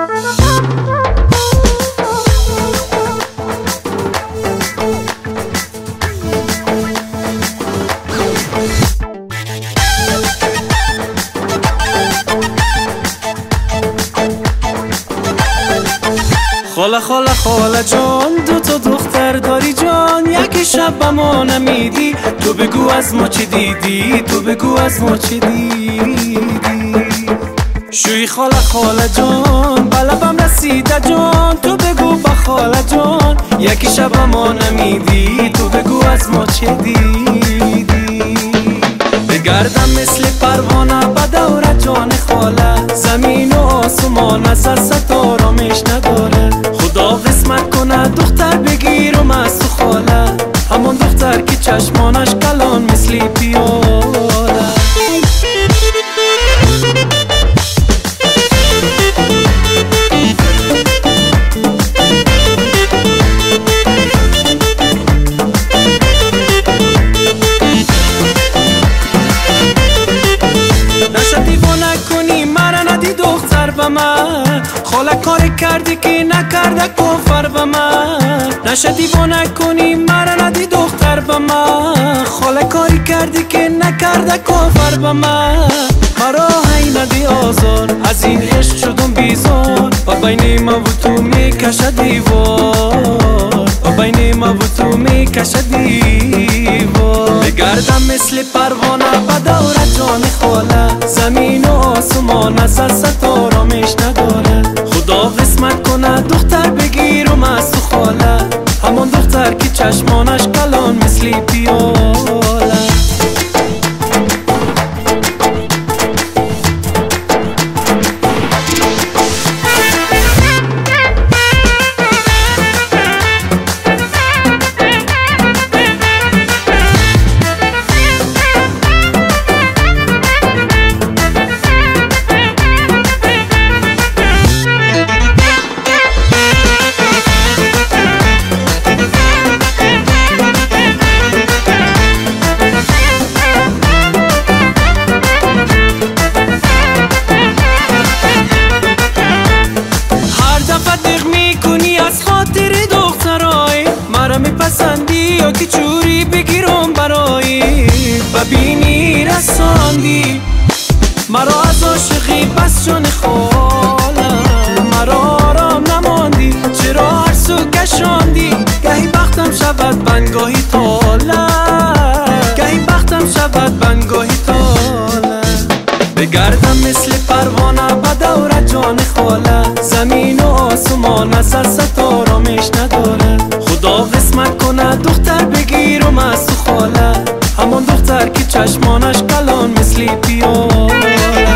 خاله خاله خاله جان، دو تا دختر داری جان، یکی شب با ما نمیدی، تو بگو از ما چی دیدی، تو بگو از ما چی دیدی. شوی خاله خاله جان، بلبم رسیده جان، تو بگو با خاله جان، یکی شب با ما نمیدی، تو بگو از ما چی دیدی. بگردم مثل پروانه به دور جان خاله، زمین و آسمان از ستارامش نداره، خدا قسمت کنه دختر بگیرم از تو خاله، همون دختر که چشمانش کلان مثل پیاله. خاله کاری کردی که نکرده کفر به من، نشه دیوانه کنی مرا ندی دختر به من، خاله کاری کردی که نکرده کفر به من، مرا هی ندی آزار، از این عشق شدم بیزار، و بین ما و تو میکشه دیوار، و بین ما و تو میکشه دیوار. بگردم مثل پروانه به دور جان خاله، زمین و آسمان از ستارامش نداره، خدا قسمت کنه دختر بگیرم از تو خاله، همون دختر که چشمانش کلان مثل پیاله. میپسندی یا که چوری بگیرم برایی، ببینی رساندی مرا از عاشقی بس جان خالم، مرا آرام نماندی چرا هر سو کشاندی، گهی بختم شود بنگاهی تاله، گهی بختم شود بنگاهی تاله. بگردم مثل پروانه به دور جان خاله، زمین و آسمان از ستارامش نداره، خدا قسمت کنه دختر بگیرم از تو خاله، همون دختر که چشمانش کلان مثل پیاله.